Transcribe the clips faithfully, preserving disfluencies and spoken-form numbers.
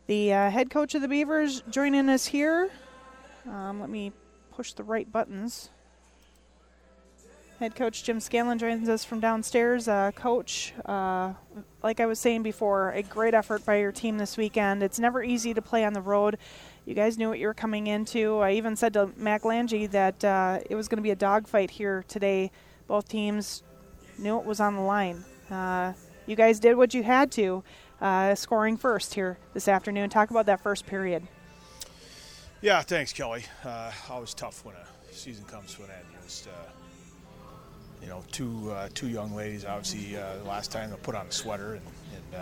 The uh, head coach of the Beavers joining us here. Um, let me push the right buttons. Head coach Jim Scanlon joins us from downstairs. Uh, coach, uh, like I was saying before, a great effort by your team this weekend. It's never easy to play on the road. You guys knew what you were coming into. I even said to Mac Lange that uh, it was going to be a dogfight here today. Both teams knew it was on the line. Uh, you guys did what you had to, uh, scoring first here this afternoon. Talk about that first period. Yeah, thanks, Kelly. Uh, always tough when a season comes to an end. Just, uh, you know, two uh, two young ladies, obviously, uh, the last time they put on a sweater, and, and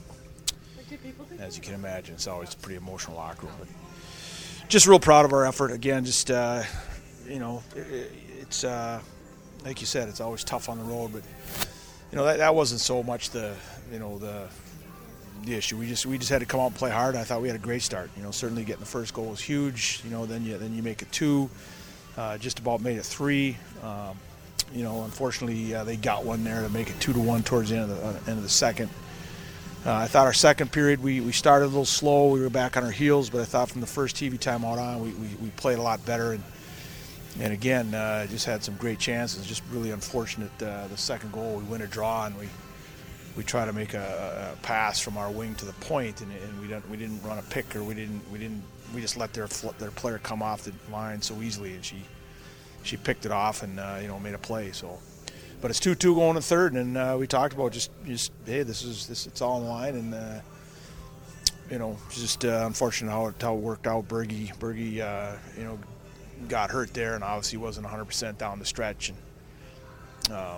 uh, as you can imagine, it's always a pretty emotional locker room. But just real proud of our effort. Again, just, uh, you know, it, it's, uh, like you said, it's always tough on the road, but, you know, that, that wasn't so much the, you know, the the issue. We just we just had to come out and play hard. I thought we had a great start. You know, certainly getting the first goal was huge. You know, then you then you make it two, uh, just about made it three. Um, you know, unfortunately uh, they got one there to make it two to one towards the end of the uh, end of the second. Uh, I thought our second period we, we started a little slow. We were back on our heels, but I thought from the first T V timeout on we, we, we played a lot better. And and again, uh, just had some great chances. Just really unfortunate uh, the second goal. We win a draw and we. We try to make a, a pass from our wing to the point, and, and we didn't we didn't run a pick, or we didn't we didn't we just let their their player come off the line so easily, and she she picked it off and uh, you know made a play. So, but it's two two going to third, and uh, we talked about just just hey this is this it's all in line, and uh, you know just uh, unfortunate how it how it worked out. Bergie Bergie uh, you know got hurt there, and obviously wasn't one hundred percent down the stretch, and. Um,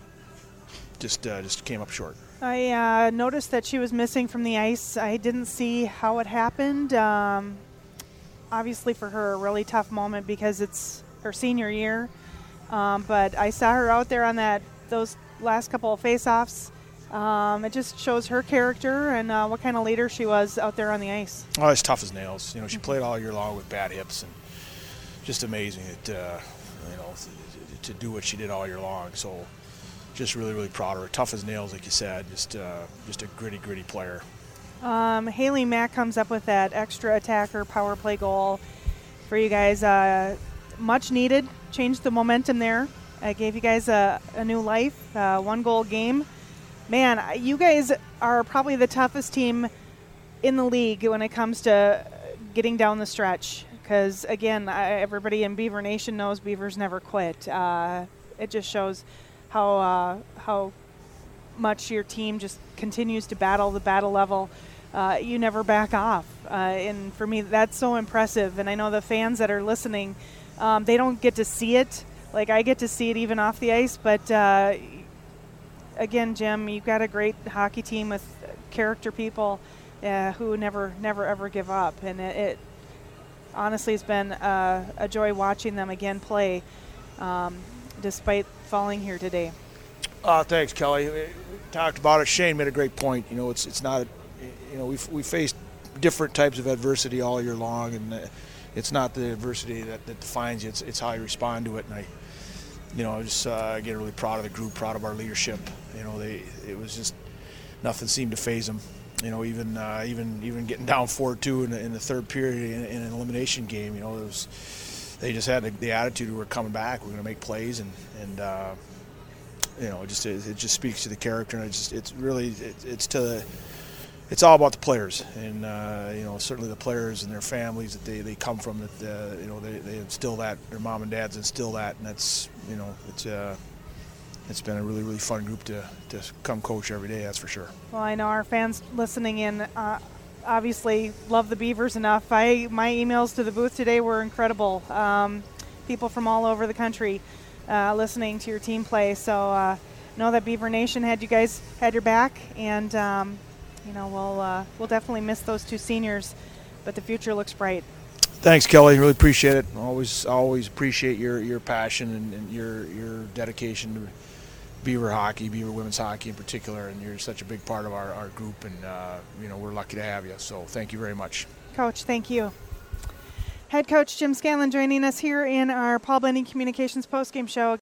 Just uh, just came up short. I uh, noticed that she was missing from the ice. I didn't see how it happened. Um, obviously for her, a really tough moment because it's her senior year. Um, but I saw her out there on that those last couple of face-offs. Um, it just shows her character and uh, what kind of leader she was out there on the ice. Oh, it's tough as nails. You know, she mm-hmm. played all year long with bad hips, and just amazing that uh, you know to do what she did all year long. So. Just really, really proud of her. Tough as nails, like you said. Just uh, just a gritty, gritty player. Um, Haley Mack comes up with that extra attacker power play goal for you guys. Uh, much needed. Changed the momentum there. Uh, gave you guys a, a new life. Uh, one goal game. Man, you guys are probably the toughest team in the league when it comes to getting down the stretch. Because, again, I, everybody in Beaver Nation knows Beavers never quit. Uh, it just shows how uh, how much your team just continues to battle the battle level. Uh, you never back off. Uh, and for me, that's so impressive. And I know the fans that are listening, um, they don't get to see it. Like I get to see it even off the ice. But, uh, again, Jim, you've got a great hockey team with character people uh, who never, never, ever give up. And it, it honestly has been uh, a joy watching them again play. Um, despite falling here today. Uh, thanks, Kelly. We talked about it. Shane made a great point. You know, it's it's not, you know, we've we faced different types of adversity all year long, and uh, it's not the adversity that, that defines you. It's it's how you respond to it. And I, you know, I just uh, get really proud of the group, proud of our leadership. You know, they it was just nothing seemed to faze them. You know, even uh, even even getting down four two in the, in the third period in, in an elimination game. You know, it was. They just had the, the attitude we're coming back. We're going to make plays, and and uh, you know, it just it, it just speaks to the character, and it just it's really it, it's to the, it's all about the players, and uh, you know certainly the players and their families that they, they come from. That uh, you know they, they instill that, their mom and dads instill that, and that's you know it's uh, it's been a really really fun group to to come coach every day. That's for sure. Well, I know our fans listening in. Uh, obviously love the Beavers enough. I my emails to the booth today were incredible. Um, people from all over the country uh, listening to your team play. So uh, know that Beaver Nation had you guys had your back, and um, you know we'll uh, we'll definitely miss those two seniors, but the future looks bright. Thanks, Kelly. Really appreciate it. Always always appreciate your your passion and, and your your dedication to Beaver hockey, Beaver women's hockey in particular, and you're such a big part of our, our group, and uh, you know we're lucky to have you. So thank you very much, Coach. Thank you. Head coach Jim Scanlon joining us here in our Paul Bunyan Communications postgame show.